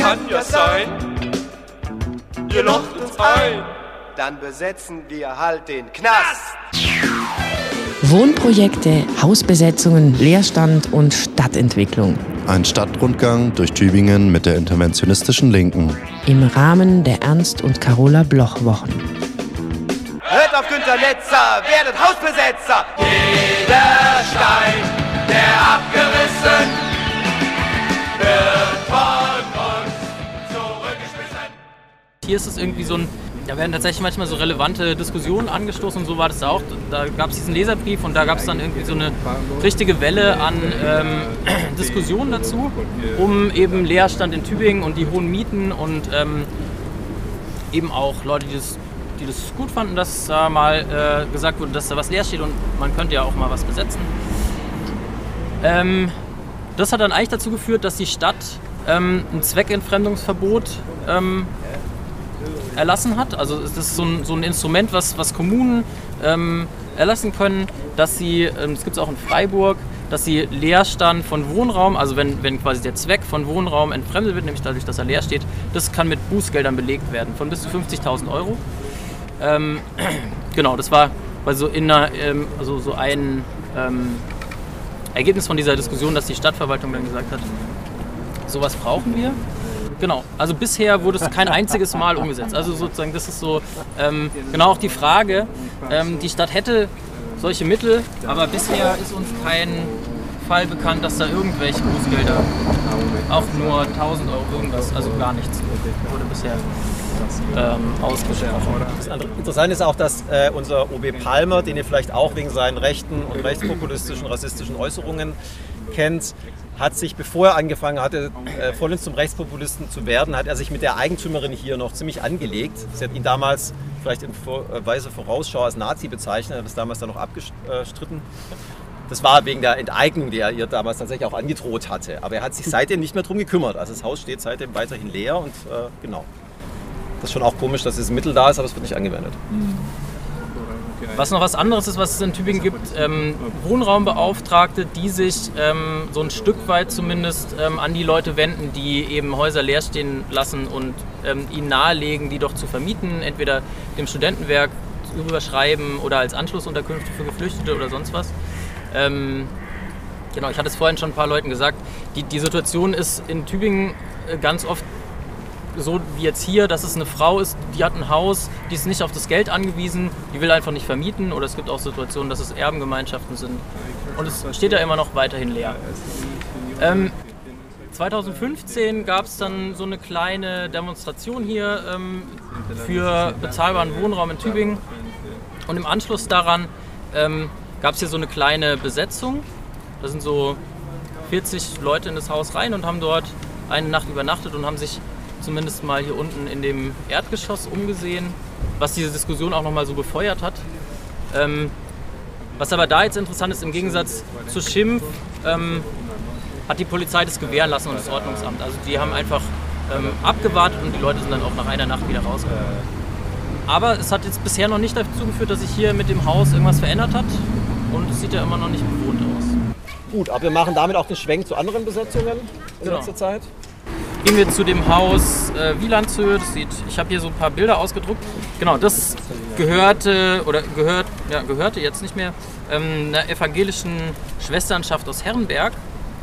kann ja sein, ihr locht uns ein. Dann besetzen wir halt den Knast. Wohnprojekte, Hausbesetzungen, Leerstand und Stadtentwicklung. Ein Stadtrundgang durch Tübingen mit der interventionistischen Linken. Im Rahmen der Ernst und Carola Bloch Wochen. Hört auf Günter Netzer, werdet Hausbesetzer. Jeder Stein, der abgerissen wird von uns zurückgeschmissen. Hier ist es irgendwie so da werden tatsächlich manchmal so relevante Diskussionen angestoßen und so war das auch. Da gab es diesen Leserbrief und da gab es dann irgendwie so eine richtige Welle an Diskussionen dazu, um eben Leerstand in Tübingen und die hohen Mieten und eben auch Leute, die das gut fanden, dass da mal gesagt wurde, dass da was leer steht und man könnte ja auch mal was besetzen. Das hat dann eigentlich dazu geführt, dass die Stadt ein Zweckentfremdungsverbot erlassen hat. Also es ist so ein Instrument, was Kommunen erlassen können, dass sie, das gibt es auch in Freiburg, dass sie Leerstand von Wohnraum, also wenn quasi der Zweck von Wohnraum entfremdet wird, nämlich dadurch, dass er leer steht, das kann mit Bußgeldern belegt werden, von bis zu 50.000 Euro. Genau, das war so ein Ergebnis von dieser Diskussion, dass die Stadtverwaltung dann gesagt hat, sowas brauchen wir. Genau, also bisher wurde es kein einziges Mal umgesetzt. Also sozusagen, das ist so genau auch die Frage, die Stadt hätte solche Mittel, aber bisher ist uns kein Fall bekannt, dass da irgendwelche Bußgelder, auch nur 1.000 Euro irgendwas, also gar nichts, wurde bisher ausgesprochen. Das Interessante ist auch, dass unser OB Palmer, den ihr vielleicht auch wegen seinen rechten und rechtspopulistischen, rassistischen Äußerungen kennt, hat sich, bevor er angefangen hatte, vollends zum Rechtspopulisten zu werden, hat er sich mit der Eigentümerin hier noch ziemlich angelegt. Sie hat ihn damals vielleicht in weise Vorausschau als Nazi bezeichnet, hat das damals dann noch abgestritten. Das war wegen der Enteignung, die er ihr damals tatsächlich auch angedroht hatte. Aber er hat sich seitdem nicht mehr darum gekümmert. Also das Haus steht seitdem weiterhin leer und genau. Das ist schon auch komisch, dass dieses Mittel da ist, aber es wird nicht angewendet. Was noch was anderes ist, was es in Tübingen gibt, Wohnraumbeauftragte, die sich so ein Stück weit zumindest an die Leute wenden, die eben Häuser leer stehen lassen und ihnen nahelegen, die doch zu vermieten, entweder dem Studentenwerk überschreiben oder als Anschlussunterkünfte für Geflüchtete oder sonst was. Genau, ich hatte es vorhin schon ein paar Leuten gesagt, die Situation ist in Tübingen ganz oft so wie jetzt hier, dass es eine Frau ist, die hat ein Haus, die ist nicht auf das Geld angewiesen, die will einfach nicht vermieten, oder es gibt auch Situationen, dass es Erbengemeinschaften sind und es steht ja immer noch weiterhin leer. 2015 gab es dann so eine kleine Demonstration hier für bezahlbaren Wohnraum in Tübingen und im Anschluss daran gab es hier so eine kleine Besetzung. Da sind so 40 Leute in das Haus rein und haben dort eine Nacht übernachtet und haben sich zumindest mal hier unten in dem Erdgeschoss umgesehen, was diese Diskussion auch nochmal so befeuert hat. Was aber da jetzt interessant ist, im Gegensatz zu Schimpf, hat die Polizei das gewähren lassen und das Ordnungsamt. Also die haben einfach abgewartet und die Leute sind dann auch nach einer Nacht wieder rausgegangen. Aber es hat jetzt bisher noch nicht dazu geführt, dass sich hier mit dem Haus irgendwas verändert hat und es sieht ja immer noch nicht bewohnt aus. Gut, aber wir machen damit auch den Schwenk zu anderen Besetzungen in letzter Zeit. Gehen wir zu dem Haus Wielandshöhe. Ich habe hier so ein paar Bilder ausgedruckt. Genau, das gehörte jetzt nicht mehr einer evangelischen Schwesternschaft aus Herrenberg.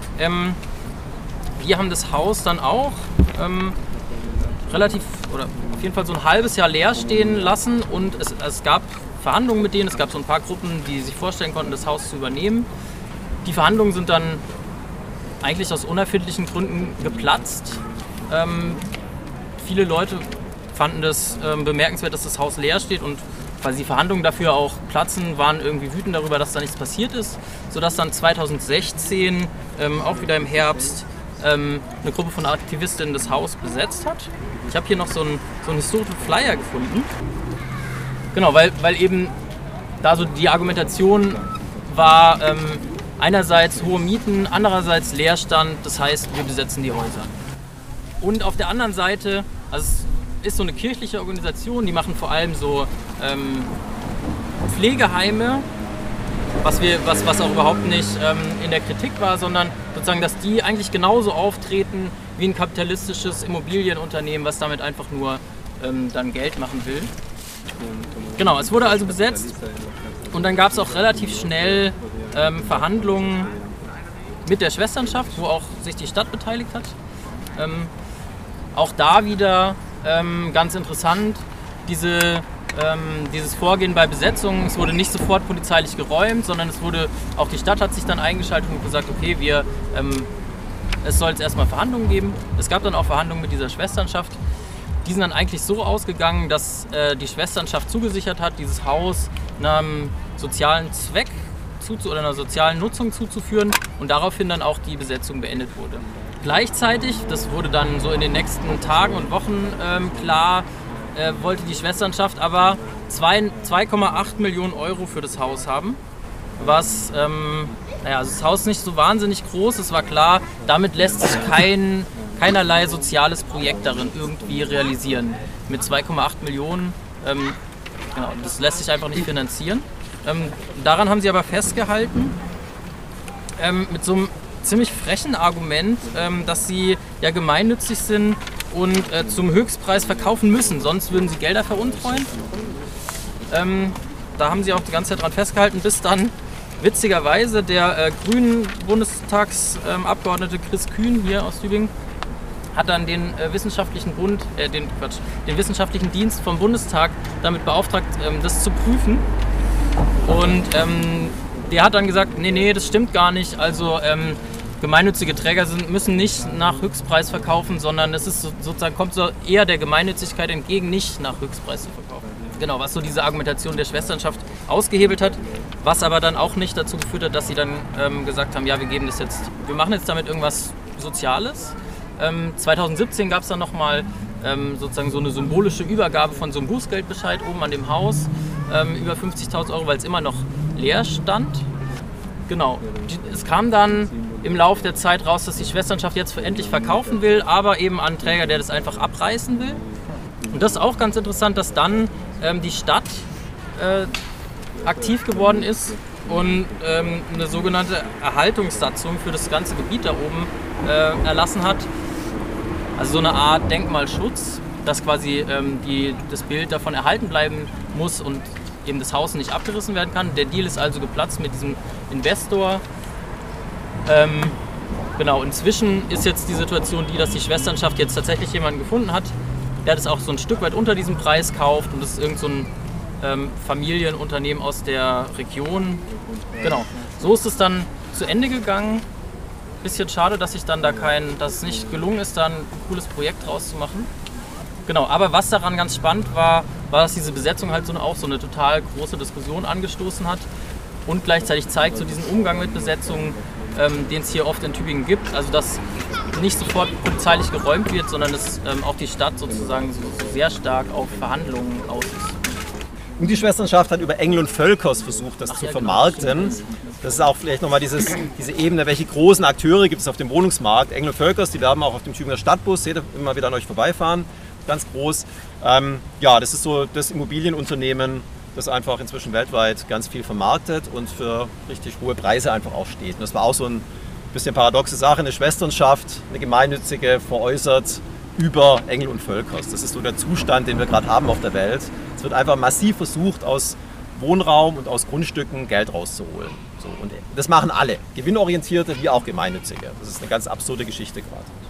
Wir haben das Haus dann auch auf jeden Fall so ein halbes Jahr leer stehen lassen und es gab Verhandlungen mit denen. Es gab so ein paar Gruppen, die sich vorstellen konnten, das Haus zu übernehmen. Die Verhandlungen sind dann eigentlich aus unerfindlichen Gründen geplatzt. Viele Leute fanden das bemerkenswert, dass das Haus leer steht und weil die Verhandlungen dafür auch platzen, waren irgendwie wütend darüber, dass da nichts passiert ist, sodass dann 2016, auch wieder im Herbst, eine Gruppe von Aktivistinnen das Haus besetzt hat. Ich habe hier noch so einen historischen Flyer gefunden. Genau, weil eben da so die Argumentation war, einerseits hohe Mieten, andererseits Leerstand, das heißt, wir besetzen die Häuser. Und auf der anderen Seite, also es ist so eine kirchliche Organisation, die machen vor allem so Pflegeheime, was auch überhaupt nicht in der Kritik war, sondern sozusagen, dass die eigentlich genauso auftreten wie ein kapitalistisches Immobilienunternehmen, was damit einfach nur dann Geld machen will. Genau, es wurde also besetzt und dann gab es auch relativ schnell Verhandlungen mit der Schwesternschaft, wo auch sich die Stadt beteiligt hat. Auch da wieder ganz interessant, dieses Vorgehen bei Besetzungen. Es wurde nicht sofort polizeilich geräumt, sondern auch die Stadt hat sich dann eingeschaltet und gesagt, okay, es soll jetzt erstmal Verhandlungen geben. Es gab dann auch Verhandlungen mit dieser Schwesternschaft. Die sind dann eigentlich so ausgegangen, dass die Schwesternschaft zugesichert hat, dieses Haus einem sozialen Zweck oder einer sozialen Nutzung zuzuführen und daraufhin dann auch die Besetzung beendet wurde. Gleichzeitig, das wurde dann so in den nächsten Tagen und Wochen klar, wollte die Schwesternschaft aber 2,8 Millionen Euro für das Haus haben, was, also das Haus ist nicht so wahnsinnig groß, es war klar, damit lässt sich keinerlei soziales Projekt darin irgendwie realisieren. Mit 2,8 Millionen, genau, das lässt sich einfach nicht finanzieren. Daran haben sie aber festgehalten, mit so einem ziemlich frechen Argument, dass sie ja gemeinnützig sind und zum Höchstpreis verkaufen müssen, sonst würden sie Gelder veruntreuen. Da haben sie auch die ganze Zeit dran festgehalten, bis dann witzigerweise der grünen Bundestagsabgeordnete Chris Kühn hier aus Tübingen hat dann den wissenschaftlichen Dienst vom Bundestag damit beauftragt, das zu prüfen. Und der hat dann gesagt, nee, das stimmt gar nicht. Also gemeinnützige Träger müssen nicht nach Höchstpreis verkaufen, sondern es ist sozusagen, kommt so eher der Gemeinnützigkeit entgegen, nicht nach Höchstpreis zu verkaufen. Genau, was so diese Argumentation der Schwesternschaft ausgehebelt hat, was aber dann auch nicht dazu geführt hat, dass sie dann gesagt haben, ja, wir machen jetzt damit irgendwas Soziales. 2017 gab es dann nochmal sozusagen so eine symbolische Übergabe von so einem Bußgeldbescheid oben an dem Haus, über 50.000 Euro, weil es immer noch leer stand. Genau, es kam dann im Laufe der Zeit raus, dass die Schwesternschaft jetzt endlich verkaufen will, aber eben an einen Träger, der das einfach abreißen will. Und das ist auch ganz interessant, dass dann die Stadt aktiv geworden ist und eine sogenannte Erhaltungssatzung für das ganze Gebiet da oben erlassen hat. Also so eine Art Denkmalschutz, dass quasi das Bild davon erhalten bleiben muss und eben das Haus nicht abgerissen werden kann. Der Deal ist also geplatzt mit diesem Investor. Genau, inzwischen ist jetzt die Situation die, dass die Schwesternschaft jetzt tatsächlich jemanden gefunden hat, der das auch so ein Stück weit unter diesem Preis kauft und das ist irgend so ein Familienunternehmen aus der Region. Genau, so ist es dann zu Ende gegangen. Bisschen schade, dass dass es nicht gelungen ist, da ein cooles Projekt draus zu machen. Genau, aber was daran ganz spannend war, dass diese Besetzung halt auch so eine total große Diskussion angestoßen hat und gleichzeitig zeigt so diesen Umgang mit Besetzungen, den es hier oft in Tübingen gibt. Also dass nicht sofort polizeilich geräumt wird, sondern dass auch die Stadt sozusagen so sehr stark auf Verhandlungen aus ist. Und die Schwesternschaft hat über Engl und Völkers versucht, das zu vermarkten. Das ist auch vielleicht nochmal diese Ebene, welche großen Akteure gibt es auf dem Wohnungsmarkt. Engl und Völkers, die werben auch auf dem Tübinger Stadtbus, seht ihr immer wieder an euch vorbeifahren, ganz groß. Ja, das ist so das Immobilienunternehmen, das einfach inzwischen weltweit ganz viel vermarktet und für richtig hohe Preise einfach auch steht. Und das war auch so ein bisschen paradoxe Sache, eine Schwesternschaft, eine gemeinnützige, veräußert über Engl und Völkers. Das ist so der Zustand, den wir gerade haben auf der Welt. Es wird einfach massiv versucht, aus Wohnraum und aus Grundstücken Geld rauszuholen. So, und das machen alle, gewinnorientierte wie auch gemeinnützige. Das ist eine ganz absurde Geschichte gerade.